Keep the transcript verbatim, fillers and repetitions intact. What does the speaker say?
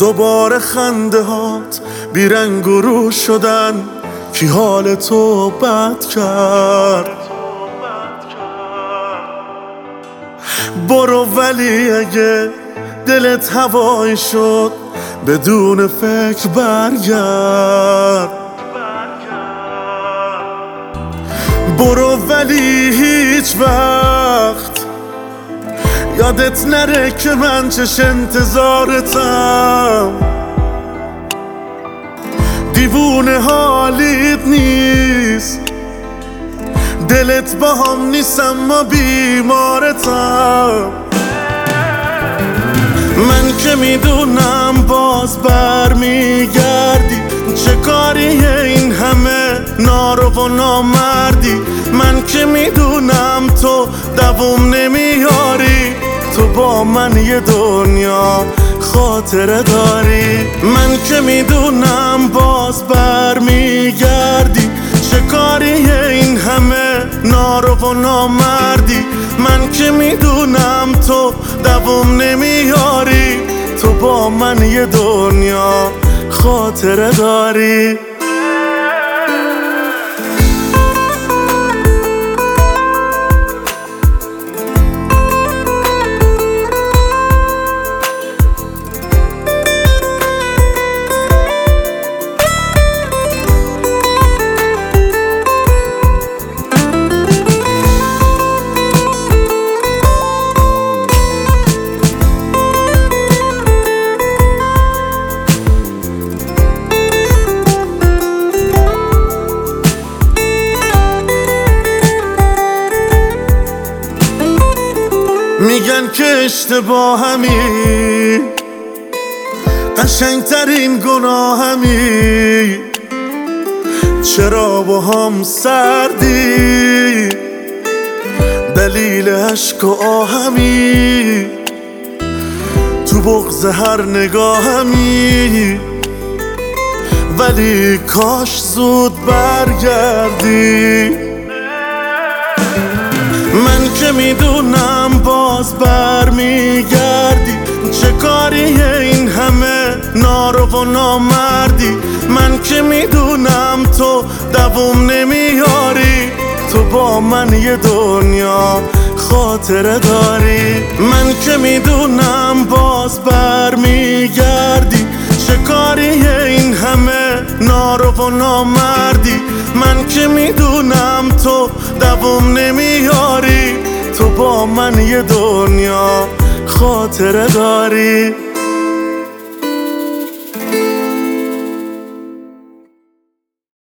دوباره خنده هات بیرنگ و رو شدن، کی حال تو بد کرد؟ برو ولی اگه دلت هوایی شد بدون فکر برگرد. برو ولی هیچ وقت یادت نره که من چش انتظارتم. دیوونه حالیت نیست، دلت با هم نیست اما بیمارتم. من که میدونم باز بر میگردی، چه کاریه این همه نارو و نامردی. من که میدونم تو دووم نمیاری، تو با من یه دنیا خاطره داری. من که میدونم باز بر میگردی، چه کاریه این همه نارو و نامردی. من که میدونم تو دووم نمیاری، تو با من یه دنیا خاطره داری. میگن که اشتباهمی، قشنگترین گناهمی. چرا با هم سردی؟ دلیل عشق و آهمی، تو بغض هر نگاهمی. ولی کاش زود برگردی. من که میدونم باز بر میگردی، چه کاریه این همه نارو و نامردی. من که میدونم تو دووم نمیاری، تو با من یه دنیا خاطره داری. من که میدونم باز بر میگردی، چه کاریه این همه نارو و نامردی. من که میدونم تو دووم نمیاری، تو با من یه دنیا خاطره داری.